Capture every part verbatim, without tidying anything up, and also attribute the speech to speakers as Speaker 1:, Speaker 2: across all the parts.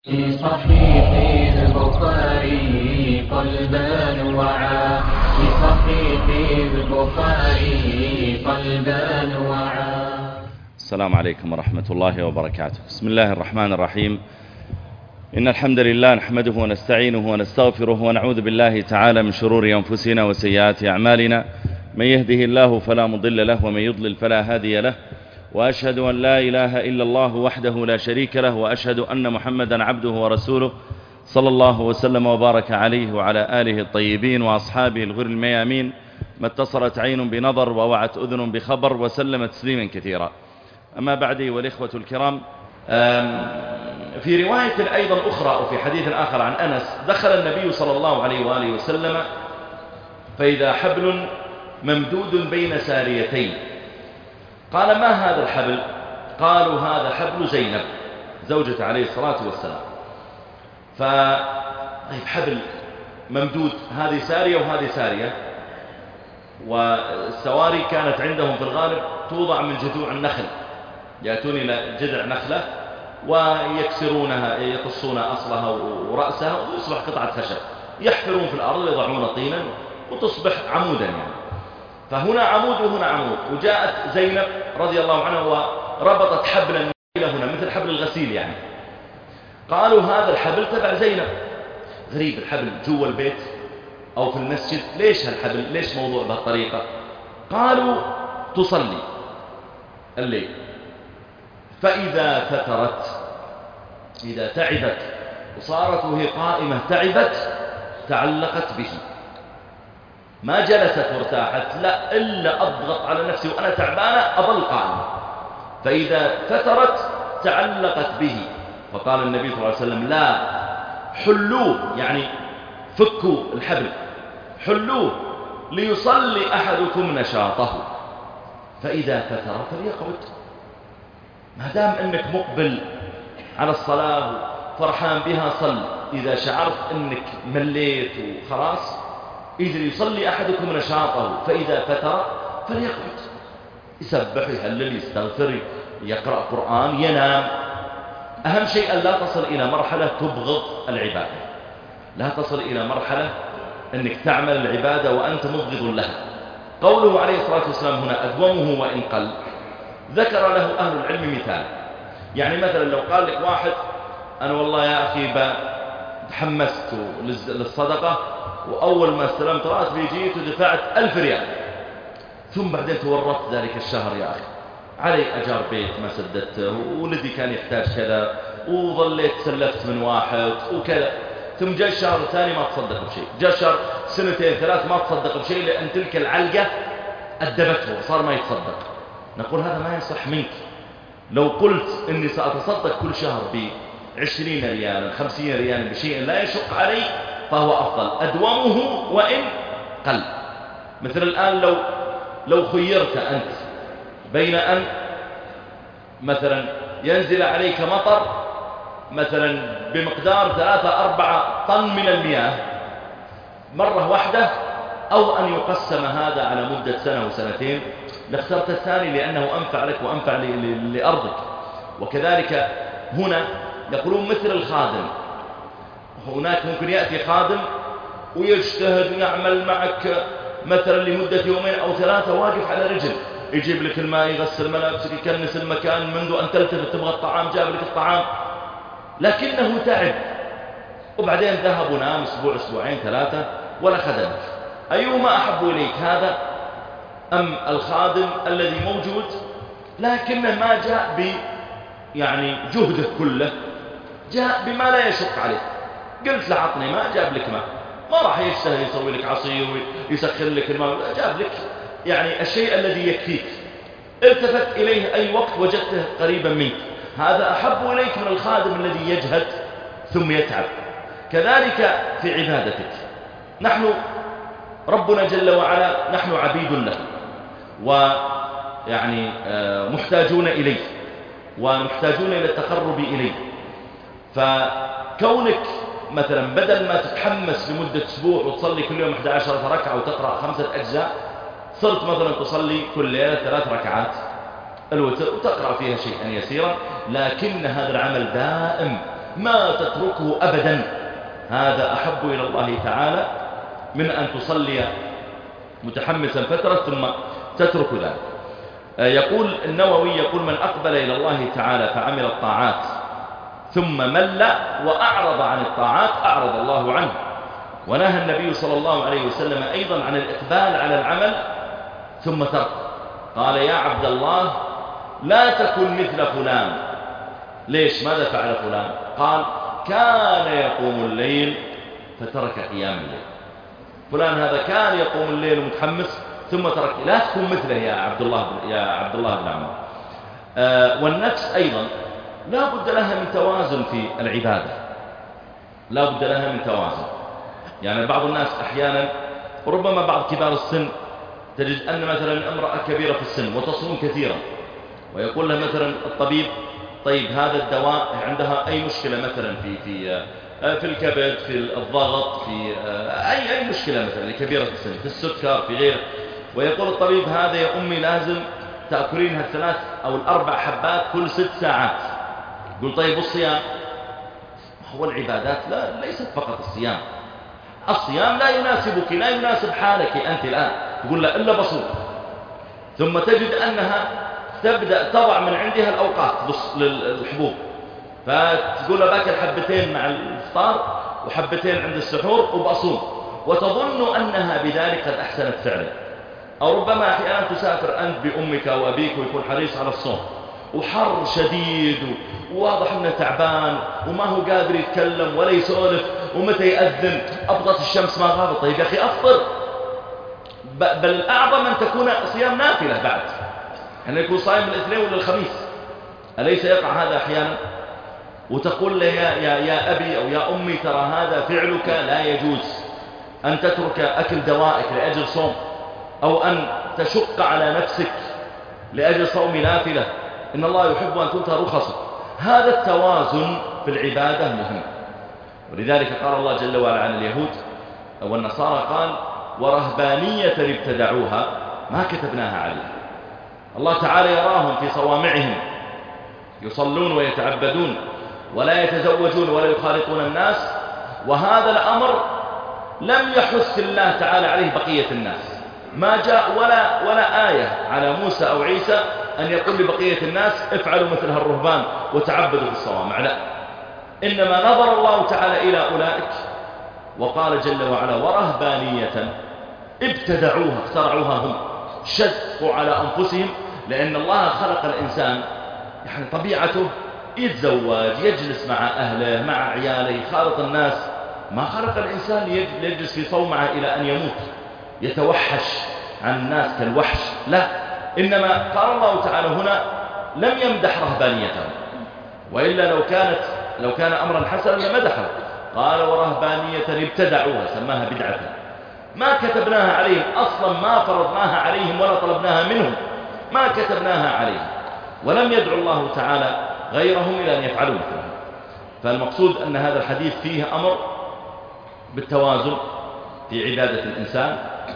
Speaker 1: في صحيح البخاري قلبا وعى في صحيح البخاري قلبا وعى.
Speaker 2: السلام عليكم ورحمة الله وبركاته. بسم الله الرحمن الرحيم. إن الحمد لله نحمده ونستعينه ونستغفره ونعوذ بالله تعالى من شرور أنفسنا وسيئات أعمالنا. من يهده الله فلا مضل له ومن يضلل فلا هادي له، وأشهد أن لا إله إلا الله وحده لا شريك له، وأشهد أن محمدا عبده ورسوله صلى الله وسلم وبارك عليه وعلى آله الطيبين وأصحابه الغر الميامين، ما اتصلت عين بنظر ووعت أذن بخبر وسلم تسليما كثيرا. أما بعد والإخوة الكرام، في رواية أيضا أخرى وفي حديث آخر عن أنس، دخل النبي صلى الله عليه وآله وسلم فإذا حبل ممدود بين ساريتين. قال: ما هذا الحبل؟ قالوا: هذا حبل زينب زوجة عليه الصلاة والسلام. ف طيب حبل ممدود، هذه سارية وهذه سارية، والسواري كانت عندهم في الغالب توضع من جذوع النخل، يأتون إلى جذع نخلة ويكسرونها، يقصون أصلها ورأسها وتصبح قطعة خشب، يحفرون في الأرض ويضعون طينا وتصبح عمودا يعني. فهنا عمود وهنا عمود. وجاءت زينب رضي الله عنها وربطت حبلا هنا مثل حبل الغسيل يعني. قالوا: هذا الحبل تبع زينب. غريب، الحبل جوا البيت أو في المسجد، ليش هالحبل؟ ليش موضوع بهالطريقة؟ قالوا: تصلي الليل، فإذا فترت، إذا تعبت وصارت وهي قائمة تعبت، تعلقت به، ما جلست وارتاحت، لا إلا أضغط على نفسي وأنا تعبانة أظل قائمة، فإذا فترت تعلقت به. فقال النبي صلى الله عليه وسلم: لا، حلوه، يعني فكوا الحبل، حلوه ليصلي أحدكم نشاطه، فإذا فتر فليقعد. ما دام أنك مقبل على الصلاة فرحان بها صل، إذا شعرت أنك مليت وخلاص، إذا يصلي أحدكم نشاطه فإذا فتر فليقعد، يسبح، يهلل، يستغفر، يقرأ قرآن، ينام. أهم شيء أن لا تصل إلى مرحلة تبغض العبادة، لا تصل إلى مرحلة أنك تعمل العبادة وأنت مبغض لها. قوله عليه الصلاة والسلام هنا أدومه وإن قل، ذكر له أهل العلم مثال. يعني مثلا لو قال لك واحد: أنا والله يا أخي تحمست للصدقة، وأول ما استلمت راتبي جيت ودفعت ألف ريال، ثم بعدين تورطت ذلك الشهر يا أخي، علي أجار بيت ما سددته، وولدي كان يحتاج كذا، وظليت سلفت من واحد وكذا، ثم جاء الشهر الثاني ما تصدق بشيء، جاء الشهر سنتين ثلاث ما تصدق بشيء، لأن تلك العلقة أدبته وصار ما يتصدق. نقول هذا ما يصح منك. لو قلت إني سأتصدق كل شهر بعشرين ريال خمسين ريال بشيء لا يشق علي فهو أفضل، أدومه وإن قل. مثل الآن لو لو خيرت أنت بين أن مثلا ينزل عليك مطر مثلا بمقدار ثلاثة أربعة طن من المياه مرة واحدة، أو أن يقسم هذا على مدة سنة وسنتين، لاخترت الثاني لأنه أنفع لك وأنفع لأرضك. وكذلك هنا يقولون مثل الخادم، هناك ممكن يأتي خادم ويجتهد ويعمل معك مثلا لمدة يومين أو ثلاثة واقف على رجل، يجيب لك الماء، يغسل ملابسك، يكنس المكان، منذ أن تلتفت تبغى الطعام جاب لك الطعام، لكنه تعب وبعدين ذهب ونام أسبوع أسبوعين ثلاثة ولا خدمك. أيهما أحب إليك، هذا أم الخادم الذي موجود لكنه ما جاء ب يعني جهده كله، جاء بما لا يشق عليه؟ قلت له عطني ماء، جاب لك ماء، ما راح يشتهي يسوي لك عصير ويسخن لك الماء، جاب لك يعني الشيء الذي يكفيك، التفت إليه أي وقت وجدته قريبا منك، هذا أحب إليك من الخادم الذي يجهد ثم يتعب. كذلك في عبادتك، نحن ربنا جل وعلا نحن عبيد له ويعني محتاجون إليه ومحتاجون إلى التقرب إليه. فكونك مثلا بدل ما تتحمس لمدة أسبوع وتصلي كل يوم إحدى عشرة ركعة وتقرأ خمسة أجزاء، صرت مثلا تصلي كل ليلة ثلاث ركعات الوتر وتقرأ فيها شيئا يسيرا، لكن هذا العمل دائم ما تتركه أبدا، هذا أحب إلى الله تعالى من أن تصلي متحمسا فترة ثم تترك ذلك. يقول النووي يقول من أقبل إلى الله تعالى فعمل الطاعات ثم مل وأعرض عن الطاعات أعرض الله عنه. ونهى النبي صلى الله عليه وسلم أيضا عن الإقبال على العمل ثم ترك. قال يا عبد الله لا تكن مثل فلان. ليش؟ ماذا فعل فلان؟ قال كان يقوم الليل فترك قيام الليل. فلان هذا كان يقوم الليل ومتحمس ثم ترك. لا تكون مثله يا عبد الله يا عبد الله بن عمر. آه والنفس أيضا لا بد لها من توازن في العبادة، لا بد لها من توازن. يعني بعض الناس أحيانا وربما بعض كبار السن تجد أن مثلا امرأة كبيرة في السن وتصوم كثيرا، ويقول لها مثلا الطبيب طيب هذا الدواء عندها أي مشكلة مثلا في في في الكبد، في الضغط، في أي أي مشكلة مثلا لكبيرة السن، في السكر، في غيره، ويقول الطبيب هذا يا أمي لازم تأكلينها الثلاث أو الأربع حبات كل ست ساعات. يقول طيب والصيام؟ هو العبادات لا ليست فقط الصيام. الصيام لا يناسبك، لا يناسب حالك أنت الآن، تقول لا إلا بصوم. ثم تجد أنها تبدأ تضع من عندها الأوقات للحبوب، فتقول له باكل حبتين مع الإفطار وحبتين عند السحور وبأصوم، وتظن أنها بذلك قد أحسنت فعلا. أو ربما أحيانا تسافر أنت بأمك أو أبيك ويكون حريص على الصوم وحر شديد وواضح أنه تعبان وما هو قادر يتكلم ولا يسولف، ومتى يأذن أبطت الشمس ما غابت. طيب يا أخي أفطر. بل الأعظم أن تكون صيام نافلة بعد، أن يكون صائم الاثنين ولا الخميس. أليس يقع هذا أحيانا؟ وتقول له يا, يا, يا أبي أو يا أمي ترى هذا فعلك لا يجوز، أن تترك أكل دوائك لأجل صوم، أو أن تشق على نفسك لأجل صوم نافلة. إن الله يحب أن تؤتى رخصه. هذا التوازن في العبادة مهم. ولذلك قال الله جل وعلا عن اليهود والنصارى قال ورهبانية ابتدعوها ما كتبناها عليهم. الله تعالى يراهم في صوامعهم يصلون ويتعبدون ولا يتزوجون ولا يخالطون الناس، وهذا الأمر لم يحث الله تعالى عليه بقية الناس. ما جاء ولا, ولا آية على موسى أو عيسى أن يقول لبقية الناس افعلوا مثل هالرهبان وتعبدوا في الصوامع، لا. إنما نظر الله تعالى إلى أولئك وقال جل وعلا ورهبانية ابتدعوها، اخترعوها هم، شدوا على أنفسهم، لأن الله خلق الإنسان يعني طبيعته يتزوج، يجلس مع أهله مع عياله، يخالط الناس. ما خلق الإنسان ليجلس في صومعه إلى أن يموت يتوحش عن الناس كالوحش، لا. إنما قال الله تعالى هنا لم يمدح رهبانيتهم، وإلا لو كانت لو كان أمرا حسنا لمدحه. قال ورهبانية ابتدعوها، سماها بدعة، ما كتبناها عليهم أصلا، ما فرضناها عليهم ولا طلبناها منهم، ما كتبناها عليهم. ولم يدعو الله تعالى غيرهم إلى أن يفعلوا مثلها. فالمقصود أن هذا الحديث فيه أمر بالتوازن في عبادة الإنسان.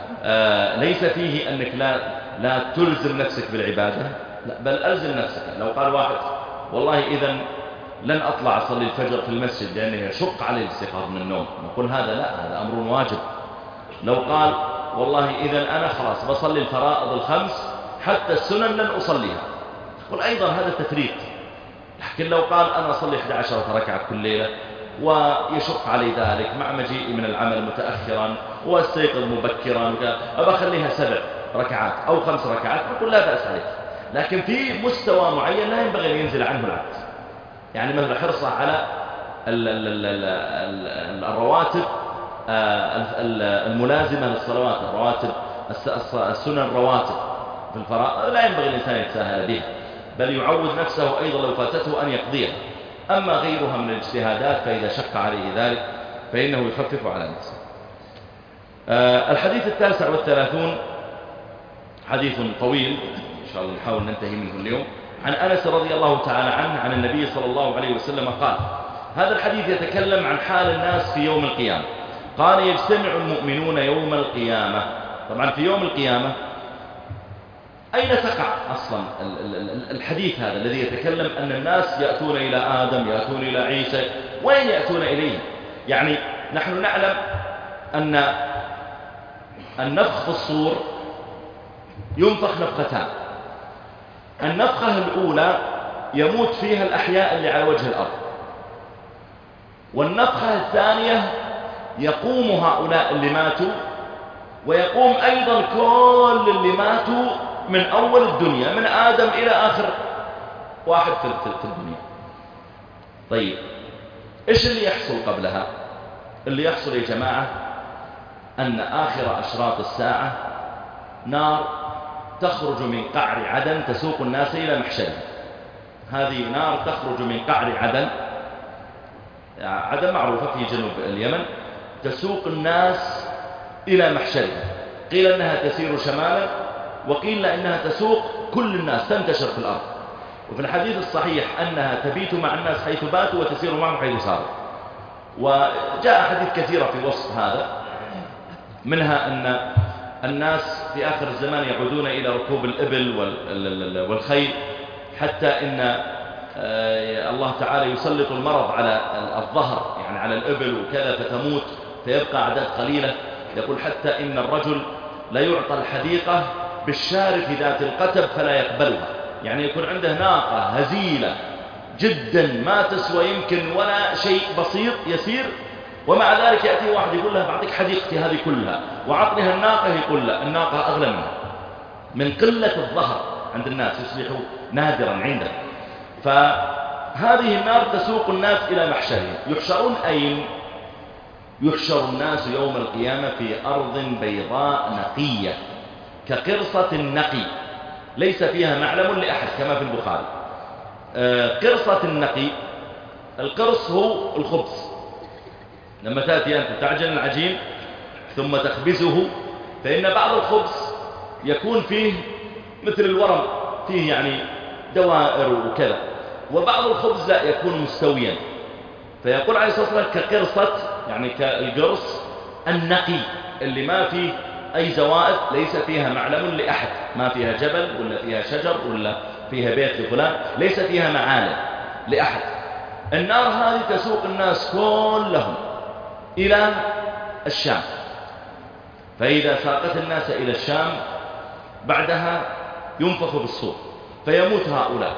Speaker 2: آه ليس فيه أنك لا, لا تلزم نفسك بالعبادة، لا، بل ألزم نفسك. لو قال واحد والله إذن لن أطلع أصلي الفجر في المسجد لأنه يشق علي الاستيقاظ من النوم، نقول هذا لا، هذا أمر واجب. لو قال والله إذن أنا خلاص بصلي الفرائض الخمس حتى السنن لن أصليها، نقول أيضا هذا تفريط. لكن لو قال أنا أصلي إحدى عشرة ركعة كل ليلة ويشق علي ذلك مع مجيئي من العمل متأخرا واستيقظ مبكرا، أبى أخليها سبع ركعات أو خمس ركعات، نقول لا بأس عليك. لكن في مستوى معين لا ينبغي أن ينزل عنه العبد. يعني مثل حرصه على الرواتب الملازمة للصلوات، الرواتب السنن الرواتب في الفرائض لا ينبغي الإنسان يتساهل بها، بل يعود نفسه أيضا لو فاتته أن يقضيها. أما غيرها من الاجتهادات فإذا شق عليه ذلك فإنه يخفف على نفسه. الحديث التاسع والثلاثون حديث طويل إن شاء الله نحاول ننتهي منه اليوم. عن أنس رضي الله تعالى عنه عن النبي صلى الله عليه وسلم قال، هذا الحديث يتكلم عن حال الناس في يوم القيامة. قال يجتمع المؤمنون يوم القيامة. طبعا في يوم القيامة أين تقع أصلا الحديث هذا الذي يتكلم أن الناس يأتون إلى آدم، يأتون إلى عيسى، وين يأتون إليه؟ يعني نحن نعلم أن النفخ في الصور ينفخ نفختان. النفخة الأولى يموت فيها الأحياء اللي على وجه الأرض، والنفخة الثانية يقوم هؤلاء اللي ماتوا، ويقوم أيضا كل اللي ماتوا من أول الدنيا، من آدم إلى آخر واحد في الدنيا. طيب إيش اللي يحصل قبلها؟ اللي يحصل يا جماعة أن آخر أشراط الساعة نار تخرج من قعر عدن تسوق الناس إلى محشرها. هذه نار تخرج من قعر عدن، عدن معروفة في جنوب اليمن، تسوق الناس إلى محشرها. قيل أنها تسير شمالا، وقيل أنها تسوق كل الناس، تنتشر في الأرض. وفي الحديث الصحيح أنها تبيت مع الناس حيث باتوا وتسير معهم حيث ساروا. وجاء حديث كثيرة في وصف هذا، منها أن الناس في آخر الزمان يعودون إلى ركوب الإبل والخيل، حتى إن الله تعالى يسلط المرض على الظهر، يعني على الإبل وكذا، فتموت فيبقى أعداد قليلة. يقول حتى إن الرجل لا يعطى الحديقة بالشارف ذات القتب فلا يقبلها، يعني يكون عنده ناقة هزيلة جدا ما تسوى يمكن ولا شيء بسيط يسير، ومع ذلك يأتي واحد يقول له بعطيك حديقتي هذه كلها وعطنها الناقة، يقول له الناقة أغلى منها، من قلة الظهر عند الناس يصبح نادرا عنده. فهذه النار تسوق الناس إلى محشرهم. يحشرون أين؟ يحشر الناس يوم القيامة في أرض بيضاء نقية كقرصة النقي ليس فيها معلم لأحد، كما في البخاري. قرصة النقي، القرص هو الخبز. لما تأتي أنت تعجن العجين ثم تخبزه، فإن بعض الخبز يكون فيه مثل الورم، فيه يعني دوائر وكذا، وبعض الخبز لا يكون مستويا. فيقول عليه الصلاة والسلام كقرصة، يعني كالقرص النقي اللي ما فيه أي زوائد، ليس فيها معلم لأحد، ما فيها جبل ولا فيها شجر ولا فيها بيت لفلان، ليس فيها معالم لأحد. النار هذه تسوق الناس كلهم إلى الشام، فإذا ساقت الناس إلى الشام بعدها ينفخ بالصور فيموت هؤلاء.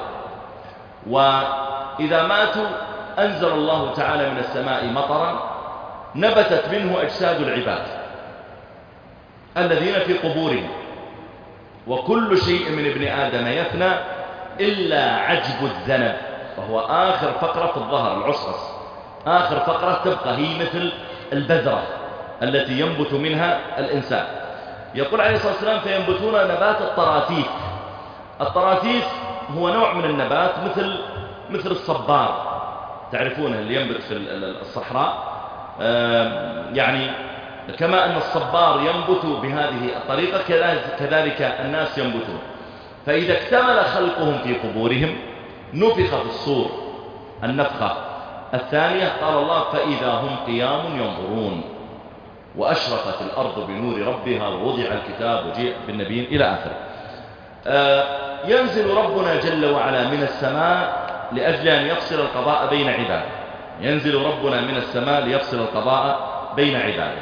Speaker 2: وإذا ماتوا أنزل الله تعالى من السماء مطرا نبتت منه أجساد العباد الذين في قبورهم، وكل شيء من ابن آدم يفنى إلا عجب الذنب، وهو آخر فقرة في الظهر، العصعص، آخر فقرة تبقى هي مثل البذرة التي ينبت منها الإنسان. يقول عليه الصلاة والسلام فينبتون نبات الطراثيف. الطراثيف هو نوع من النبات مثل مثل الصبار، تعرفونه اللي ينبت في الصحراء، يعني كما أن الصبار ينبت بهذه الطريقة كذلك الناس ينبتون. فإذا اكتمل خلقهم في قبورهم نفخ في الصور النفخة الثانية، قال الله فإذا هم قيام ينظرون وأشرقت الأرض بنور ربها ووضع الكتاب وجيء بالنبيين إلى آخره. ينزل ربنا جل وعلا من السماء لأجل أن يفصل القضاء بين عباده. ينزل ربنا من السماء ليفصل القضاء بين عباده.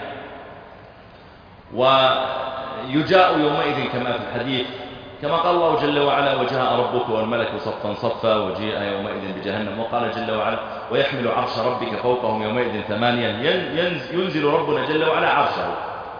Speaker 2: ويجاء يومئذ كما في الحديث، كما قال الله جل وعلا وجاء ربك والملك صفا صفا وجيء يومئذ بجهنم، وقال جل وعلا ويحمل عرش ربك فوقهم يومئذ ثمانيا. ينزل ربنا جل وعلا عرشه.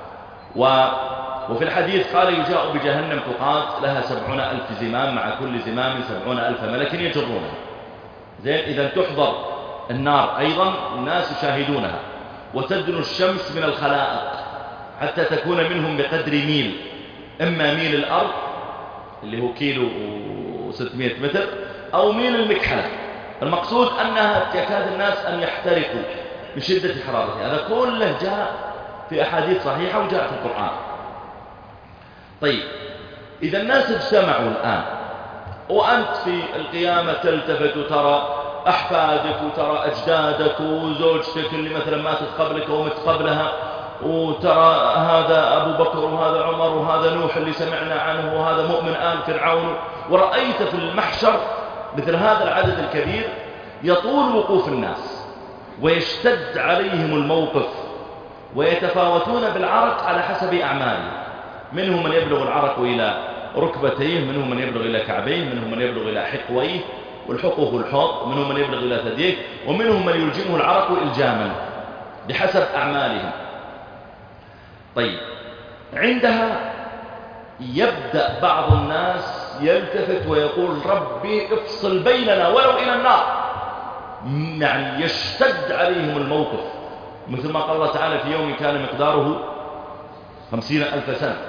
Speaker 2: وفي الحديث قال يجاء بجهنم تقاد لها سبعون ألف زمام، مع كل زمام سبعون ألف ملك يجرونها. زين، إذا تحضر النار أيضا الناس يشاهدونها، وتدنو الشمس من الخلائق حتى تكون منهم بقدر ميل، إما ميل الأرض اللي هو كيلو وستمائة متر، أو ميل المكحلة. المقصود أنها يكاد الناس أن يحترقوا من شدة حرارتها. هذا كله جاء في أحاديث صحيحة وجاء في القرآن. طيب، إذا الناس اجتمعوا الآن وأنت في القيامة تلتفت وترى أحفادك وترى أجدادك وزوجتك اللي مثلا ماتت قبلك ومت قبلها، وترى هذا أبو بكر وهذا عمر وهذا نوح اللي سمعنا عنه وهذا مؤمن آل فرعون، ورأيت في المحشر مثل هذا العدد الكبير، يطول وقوف الناس ويشتد عليهم الموقف، ويتفاوتون بالعرق على حسب أعمالهم. منهم من يبلغ العرق إلى ركبتيه، منهم من يبلغ إلى كعبيه، منهم من يبلغ إلى حقويه، والحقوق الحوض، منهم من يبلغ إلى ثدييه، ومنهم من يلجمه العرق إلجاما بحسب أعمالهم. طيب، عندها يبدأ بعض الناس يلتفت ويقول ربي افصل بيننا ولو إلى النار، يعني يشتد عليهم الموقف، مثل ما قال الله تعالى في يوم كان مقداره خمسين ألف سنة،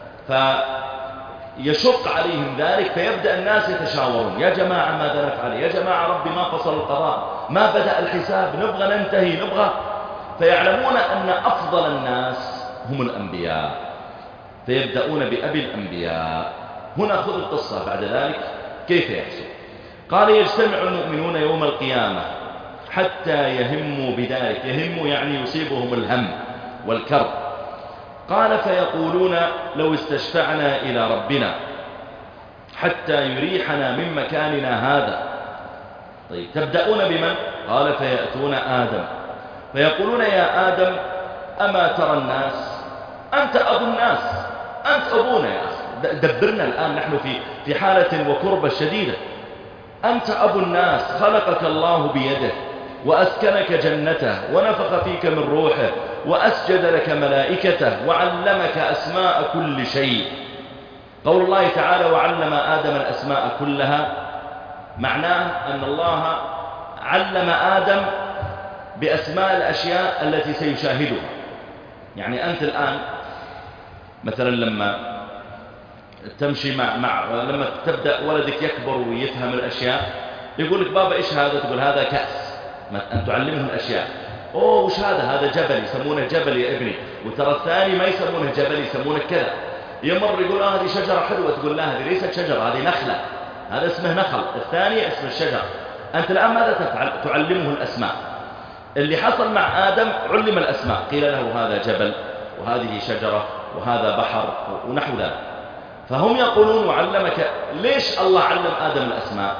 Speaker 2: فيشق عليهم ذلك، فيبدأ الناس يتشاورون: يا جماعة ماذا نفعل؟ يا جماعة ربي ما فصل القضاء، ما بدأ الحساب، نبغى ننتهي، نبغى. فيعلمون أن أفضل الناس هم الأنبياء، فيبدأون بأبي الأنبياء. هنا خذ القصة بعد ذلك كيف يحصل. قال: يجتمع المؤمنون يوم القيامة حتى يهموا بذلك، يهموا يعني يصيبهم الهم والكرب. قال: فيقولون لو استشفعنا إلى ربنا حتى يريحنا من مكاننا هذا. طيب، تبدأون بمن؟ قال: فيأتون آدم فيقولون: يا آدم أما ترى الناس؟ أنت أبو الناس، أنت أبونا يا أخي، دبرنا الآن، نحن في في حالة وكربة شديدة. أنت أبو الناس، خلقك الله بيده وأسكنك جنته ونفخ فيك من روحه وأسجد لك ملائكته وعلمك أسماء كل شيء. قول الله تعالى: وعلم آدم الأسماء كلها، معناه أن الله علم آدم بأسماء الأشياء التي سيشاهدها. يعني أنت الآن مثلا لما تمشي مع, مع لما تبدأ ولدك يكبر ويفهم الأشياء، يقول لك: بابا إيش هذا؟ تقول: هذا كأس. أن تعلمه الأشياء. أوه، وش هذا؟ هذا جبل، يسمونه جبل يا ابني. وترى الثاني ما يسمونه جبل، يسمونه كذا. يمر يقول: آه هذه شجرة حلوة، تقول: لا هذه ليست شجرة، هذه نخلة، هذا اسمه نخل، الثاني اسم الشجر. أنت الآن ماذا تفعل؟ تعلمه الأسماء. اللي حصل مع آدم علم الأسماء، قيل له: هذا جبل، وهذه شجرة، وهذا بحر، ونحو ذلك. فهم يقولون: وعلمك. ليش الله علم آدم الأسماء؟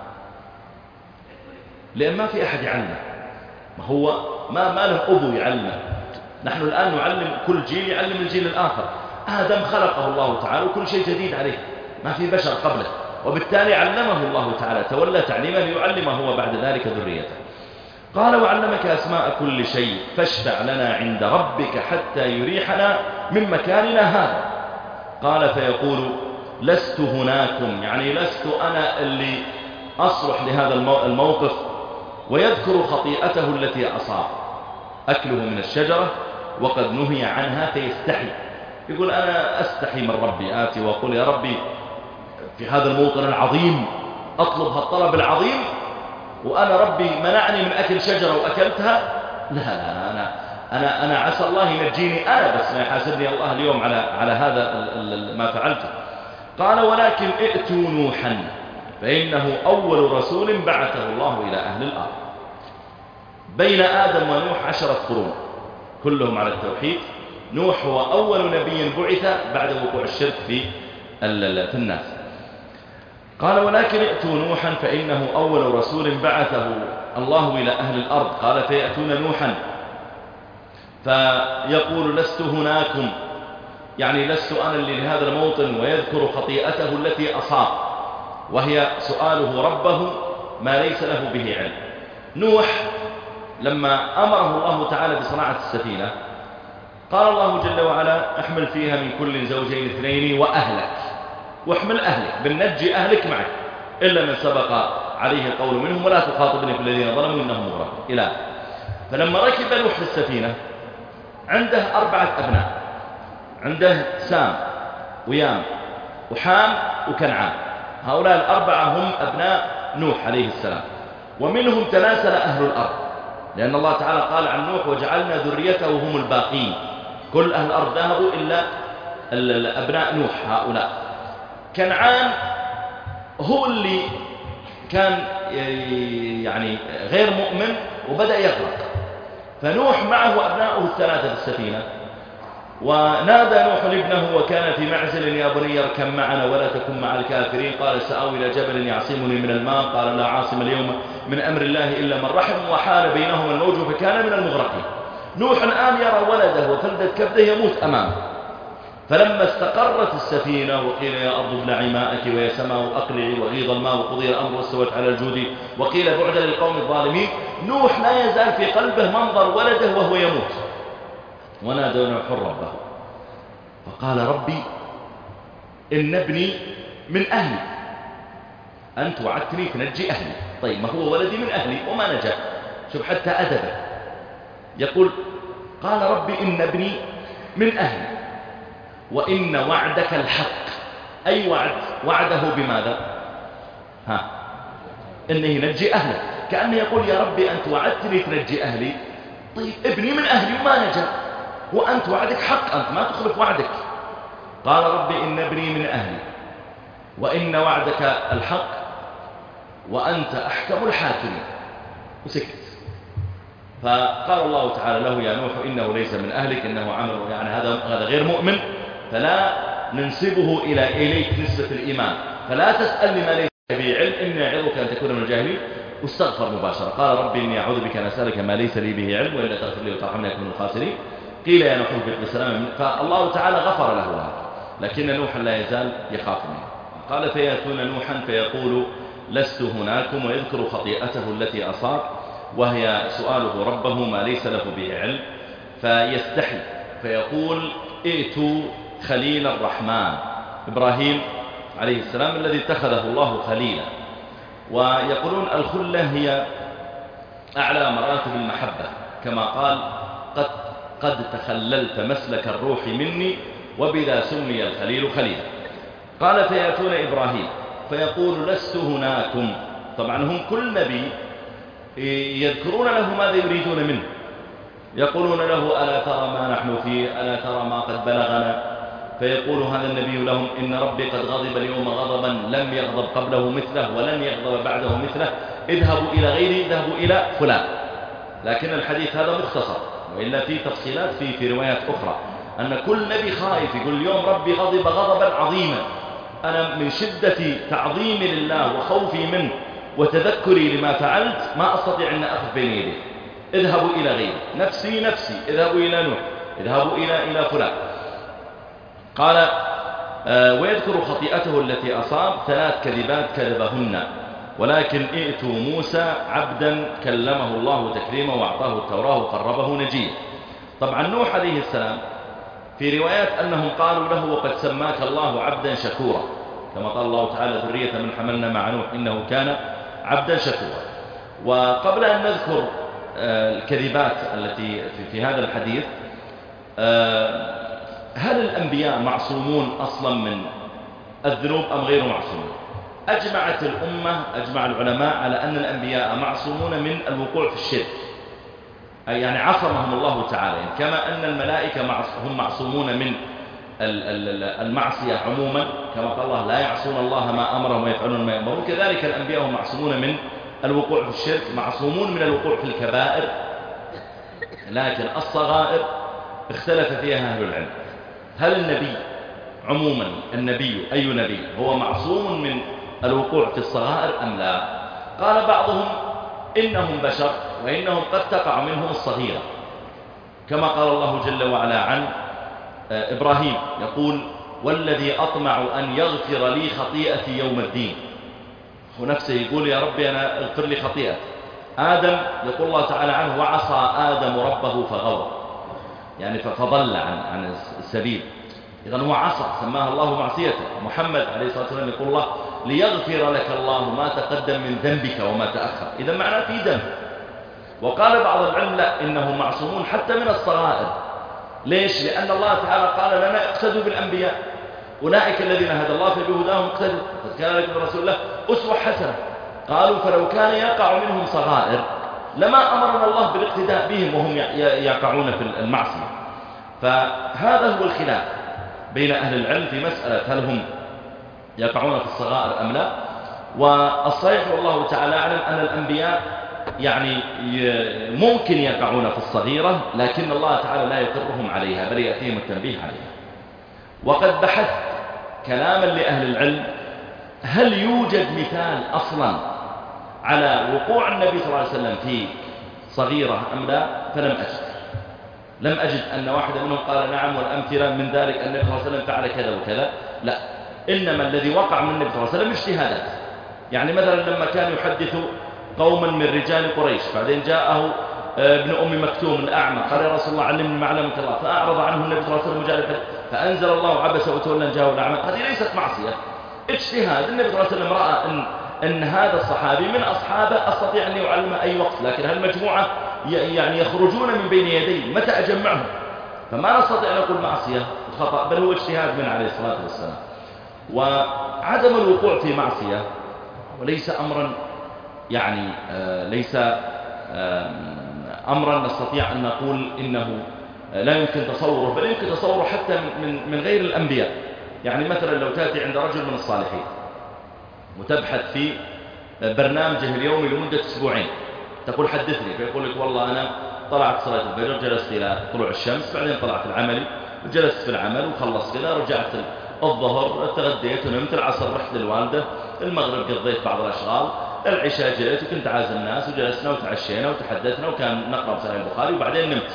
Speaker 2: لأن ما في أحد يعلمه، ما هو ما, ما له أبو يعلمه. نحن الآن نعلم، كل جيل يعلم الجيل الآخر. آدم خلقه الله تعالى وكل شيء جديد عليه، ما في بشر قبله، وبالتالي علمه الله تعالى، تولى تعليمه ليعلمه هو بعد ذلك ذريته. قال: وعلمك أسماء كل شيء فاشفع لنا عند ربك حتى يريحنا من مكاننا هذا. قال: فيقول: لست هناكم، يعني لست أنا اللي أصلح لهذا الموقف. ويذكر خطيئته التي أصاب، أكله من الشجرة وقد نهي عنها، فيستحي، يقول: أنا أستحي من ربي، آتي وأقول: يا ربي في هذا الموطن العظيم أطلب هالطلب العظيم، وأنا ربي منعني من أكل شجرة وأكلتها. لا لا أنا أنا أنا عسى الله ينجيني أنا، بس ما يحاسبني الله اليوم على على هذا ما فعلته. قال: ولكن ائتوا نوحا فإنه أول رسول بعثه الله إلى أهل الأرض. بين آدم ونوح عشرة قرون كلهم على التوحيد. نوح هو أول نبي بعث بعد وقوع الشرك في في الناس. قال: ولكن ائتوا نوحا فإنه أول رسول بعثه الله إلى أهل الأرض. قال: فيأتون نوحا فيقول: لست هناكم، يعني لست أنا اللي لهذا الموطن، ويذكر خطيئته التي أصاب، وهي سؤاله ربه ما ليس له به علم. نوح لما أمره الله تعالى بصناعة السفينة، قال الله جل وعلا: احمل فيها من كل زوجين اثنين وأهلك، واحمل أهلك، بننجي أهلك معك إلا من سبق عليه القول منهم ولا تخاطبني في الذين ظلموا إنهم مغرقون إلى. فلما ركب نوح في السفينة عنده أربعة أبناء، عنده سام ويام وحام وكنعان. هؤلاء الأربعة هم أبناء نوح عليه السلام، ومنهم تناسل أهل الأرض، لأن الله تعالى قال عن نوح: وجعلنا ذريته هم الباقين. كل أهل الأرض ذهبوا إلا أبناء نوح هؤلاء. كنعان هو اللي كان يعني غير مؤمن وبدأ يغرق، فنوح معه أبناؤه الثلاثة في السفينة، ونادى نوح ابنه وكان في معزل يا بني اركب معنا ولا تكن مع الكافرين قال سآوي إلى جبل يعصمني من الماء قال لا عاصم اليوم من أمر الله إلا من رحم وحال بينهما الموج فكان من المغرقين. نوح الآن يرى ولده وفلدة كبده يموت أمامه، فلما استقرت السفينة وقيل يا أرض ابلعي ماءك ويا سماء أقلعي وغيض الماء وقضي الأمر واستوت على الجود وقيل بعدا للقوم الظالمين، نوح لا يزال في قلبه منظر ولده وهو يموت. ونادى نوح ربه فقال ربي إن ابني من أهلي، أنت وعدتني تنجي أهلي. طيب ما هو ولدي من أهلي وما نجا، شوف حتى أدبه يقول قال ربي إن ابني من أهلي وإن وعدك الحق. أي وعد؟ وعده بماذا؟ ها إنه ينجي أهله، كأنه يقول يا ربي أنت وعدتني تنجي أهلي، طيب ابني من أهلي وما نجا وأنت وعدك حق، أنت ما تخلف وعدك. قال ربي إن ابني من أهلي وإن وعدك الحق وأنت أحكم الحاكمين، وسكت. فقال الله تعالى له يا نوح إنه ليس من أهلك إنه عمل، يعني هذا هذا غير مؤمن، فلا ننسبه إلى إليك نسبة الإيمان، فلا تسألني ما ليس به علم إني أعظك أن تكون من الجاهلين، واستغفر مباشرة. قال ربي إني أعوذ بك أن أسألك ما ليس لي به علم وإلا تغفر لي وترحمني أكون من الخاسرين. قيل يا نوح اهبط بسلام، فالله تعالى غفر له هذا، لكن نوحا لا يزال يخاف منه. قال فيأتون نوحا فيقول لست هناكم ويذكر خطيئته التي أصاب وهي سؤاله ربه ما ليس له به علم، فيستحي فيقول ائتوا خليل الرحمن إبراهيم عليه السلام الذي اتخذه الله خليلا. ويقولون الخلة هي أعلى مراتب المحبة، كما قال قد, قد تخللت مسلك الروح مني وبذا سمي الخليل خليلا. قال فيأتون إبراهيم فيقول لست هناكم. طبعا هم كل نبي يذكرون له ماذا يريدون منه، يقولون له ألا ترى ما نحن فيه، ألا ترى ما قد بلغنا، فيقول هذا النبي لهم إن ربي قد غضب اليوم غضبا لم يغضب قبله مثله ولن يغضب بعده مثله، اذهبوا إلى غيري، اذهبوا إلى فلان. لكن الحديث هذا مختصر، وإلا في تفصيلات في في روايات أخرى أن كل نبي خائف يقول اليوم ربي غضب غضبا عظيما، أنا من شدة تعظيمي لله وخوفي منه وتذكري لما فعلت ما أستطيع أن أقف بين يديه، اذهبوا إلى غيري، نفسي نفسي، اذهبوا إلى نوح، اذهبوا إلى إلى فلان. قال آه ويذكر خطيئته التي أصاب ثلاث كذبات كذبهن، ولكن ائتوا موسى عبدا كلمه الله تكريما وأعطاه التوراة وقربه نجيا. طبعا نوح عليه السلام في روايات أنهم قالوا له وقد سماك الله عبدا شكورا، كما قال الله تعالى ذرية من حملنا مع نوح إنه كان عبدا شكورا. وقبل أن نذكر آه الكذبات التي في, في هذا الحديث، آه هل الأنبياء معصومون أصلا من الذنوب أم غير معصومون؟ أجمعت الأمة، أجمع العلماء على أن الأنبياء معصومون من الوقوع في الشرك، أي يعني عصمهم الله تعالى، يعني كما أن الملائكة هم معصومون من المعصية عموما، كما قال الله لا يعصون الله ما أمرهم ويفعلون ما يأمرون، كذلك الأنبياء هم معصومون من الوقوع في الشرك، معصومون من الوقوع في الكبائر، لكن الصغائر اختلف فيها أهل العلم. هل النبي عموما، النبي أي نبي هو معصوم من الوقوع في الصغائر أم لا؟ قال بعضهم إنهم بشر وإنهم قد تقع منهم الصغيرة، كما قال الله جل وعلا عن إبراهيم يقول والذي أطمع أن يغفر لي خطيئتي يوم الدين، هو نفسه يقول يا ربي أنا اغفر لي خطيئتي. آدم يقول الله تعالى عنه وعصى آدم ربه فغوى، يعني فضل عن عن السبيل، إذن هو عصى سماها الله معصيته. محمد عليه الصلاة والسلام يقول الله ليغفر لك الله ما تقدم من ذنبك وما تأخر، إذا معناه في ذنب. وقال بعض العلم لا، إنهم معصومون حتى من الصغائر. ليش؟ لأن الله تعالى قال لنا اقتدوا بالأنبياء، أولئك الذين هدى الله فبهداهم اقتدوا، قد كان لكم رسول الله أسوة حسنة. قالوا فلو كان يقع منهم صغائر لما أمرنا الله بالاقتداء بهم وهم يقعون في المعصية. فهذا هو الخلاف بين أهل العلم في مسألة هل هم يقعون في الصغائر أم لا. والصحيح والله تعالى أعلم أن الأنبياء يعني ممكن يقعون في الصغيرة، لكن الله تعالى لا يقرهم عليها بل يأتيهم التنبيه عليها. وقد بحثت كلاما لأهل العلم هل يوجد مثال أصلا على وقوع النبي صلى الله عليه وسلم في صغيرة أم لا، فلم أجد لم أجد أن واحد منهم قال نعم والأمثلة من ذلك أن النبي صلى الله عليه وسلم فعل كذا وكذا، لا، إنما الذي وقع من النبي صلى الله عليه وسلم اجتهادات. يعني مثلا لما كان يحدث قوما من رجال قريش، بعدين جاءه ابن أم مكتوم الأعمى قال يا رسول الله علمني ما علمك الله، فأعرض عنه النبي صلى الله عليه وسلم وجاء فأنزل الله عبس وتولى جاءه الأعمى. هذه ليست معصية، اجتهاد. النبي صلى الله عليه وسلم رأى أن, أن هذا الصحابي من أصحابه أستطيع أن يعلم أي وقت، لكن هالمجموعة يعني يخرجون من بين يديه، متى أجمعهم؟ فما نستطيع أن نقول معصية خطأ، بل هو اجتهاد من عليه الصلاة والسلام. وعدم الوقوع في معصية وليس أمرا يعني آه ليس آه أمرا نستطيع أن نقول إنه لا يمكن تصوره، بل يمكن تصوره حتى من, من غير الأنبياء. يعني مثلا لو تأتي عند رجل من الصالحين وتبحث في برنامجه اليومي لمدة أسبوعين، تقول حدثني، فيقول لك والله أنا طلعت صلاة الفجر، جلست إلى طلوع الشمس، بعدين طلعت العملي وجلست في العمل وخلصت كذا، رجعت الظهر تغديت ونمت، العصر رحت للوالدة، المغرب قضيت بعض الأشغال، العشاء جلست وكنت عاز الناس وجلسنا وتعشينا وتحدثنا وكان نقرأ صحيح البخاري وبعدين نمت.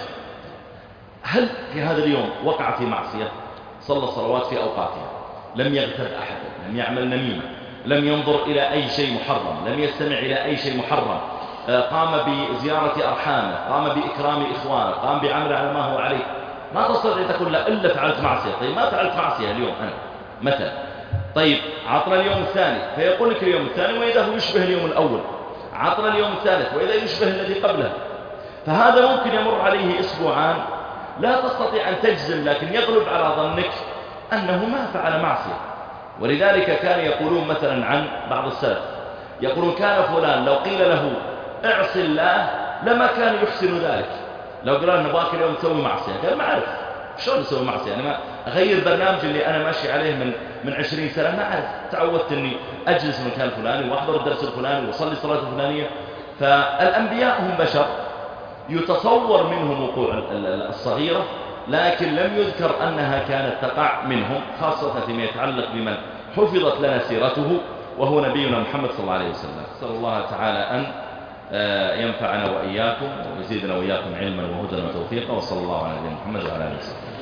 Speaker 2: هل في هذا اليوم وقع في معصية؟ صلى الصلوات في أوقاتها، لم يغتب أحدا، لم يعمل نميمة، لم ينظر إلى أي شيء محرم، لم يستمع إلى أي شيء محرم، قام بزيارة أرحامه، قام بإكرام إخوانه، قام بعمل على ما هو عليه. ما تستطيع تقول لا إلا فعلت معصية. طيب ما فعلت معصية اليوم أنا مثلا، طيب عطنا اليوم الثاني، فيقول لك اليوم الثاني وإذا هو يشبه اليوم الأول، عطنا اليوم الثالث وإذا يشبه الذي قبله. فهذا ممكن يمر عليه أسبوعان لا تستطيع أن تجزم، لكن يغلب على ظنك أنه ما فعل معصية. ولذلك كان يقولون مثلا عن بعض السلف، يقولون كان فلان لو قيل له اعص الله لما كان يحسن ذلك. لو قال أنا باكر اليوم تسوي معصية، قال ما أعرف شلون أسوي معصية، أنا ما أغير برنامج اللي أنا ماشي عليه من من عشرين سنة، ما أعرف، تعودت أني أجلس مكان الفلاني وأحضر الدرس الفلاني وأصلي الصلاة الفلانية. فالأنبياء هم بشر يتصور منهم وقوع الصغيرة، لكن لم يذكر أنها كانت تقع منهم، خاصة فيما يتعلق بمن حفظت لنا سيرته وهو نبينا محمد صلى الله عليه وسلم. أسأل الله تعالى أن ينفعنا وإياكم ويزيدنا وإياكم علما وهدى وتوفيقا، وصلى الله على نبينا محمد وعلى آله وصحبه.